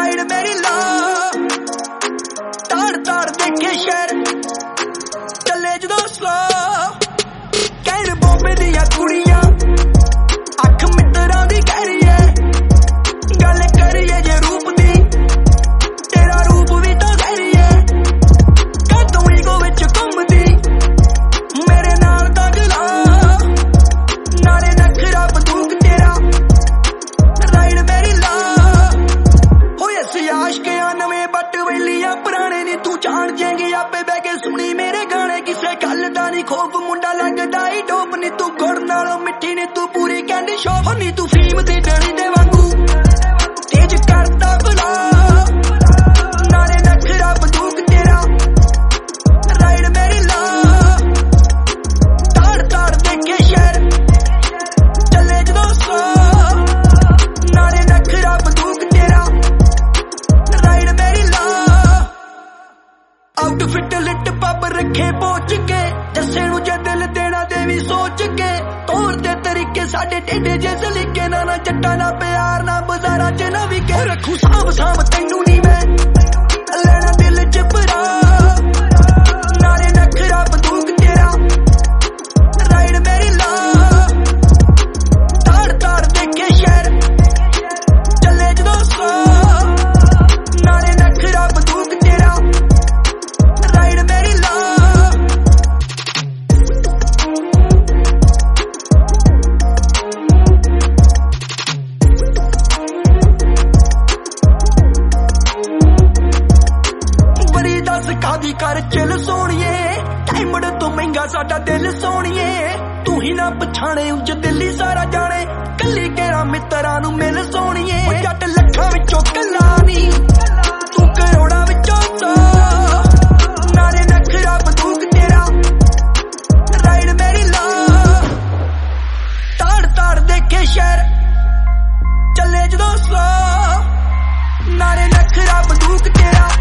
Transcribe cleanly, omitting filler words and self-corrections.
ride मेरी ला ताड़ ताड़ देखे शहर चले जो स्लो कहण बॉम्बे दियां कुड़ियां अख मित्तरां दी कह रही है गल करिए जे रूप दी तेरा रूप भी तो सही है कदों ईगो विच घुमदी मेरे नाल दगला नाले नखरा बंदूक तेरा राइड मेरी ला होए सियाश के नवे बट वेलियां पुराने नी तू जान जाएंगी आपे बह के सुनी मेरे गाने किसे गल दा नी खौफ मुंडा लगदा ही डोप नी तू गुड़ नालों मिठी नी तू पूरी कैंडी शॉप नी तू फीम दी डली दे वांगू तेज करदा बुला नाले नखरा बंदूक तेरा राइड मेरी ला ताड़ ताड़ देखे शहर चले जो सो नाले नखरा बंदूक तेरा राइड मेरी ला आउटफिट लिट पब रखे पहुंच के जस्से नू जे दिल देना देवी सोच के तौर ते तरीके साडे टेढ़े जे सलीके ना जट्टा ना प्यार ना बाजारा च ना विके रखू साम साम तैनू नी मैं लेना दिल च भरा नाले नखरा बंदूक तेरा राइड मेरी ला ताड़ ताड़ देखे शहर चले जो सो नाले नखरा बंदूक तेरा राइड मेरी ला बड़ी दस कादी कर चिल सोनिए डायमंड तो महंगा साडा दिल सोनिए तू ही ना पछाणे उज दिल्ली सारा जाने कली केरा मित्तरां नू मिल सोनिए जट लखां विचों कल्ला नी तू करोड़ां विचों सौ नाले नखरा बंदूक तेरा राइड मेरी ला ताड़ ताड़ देखे शहर चले जो सो नाले नखरा बंदूक तेरा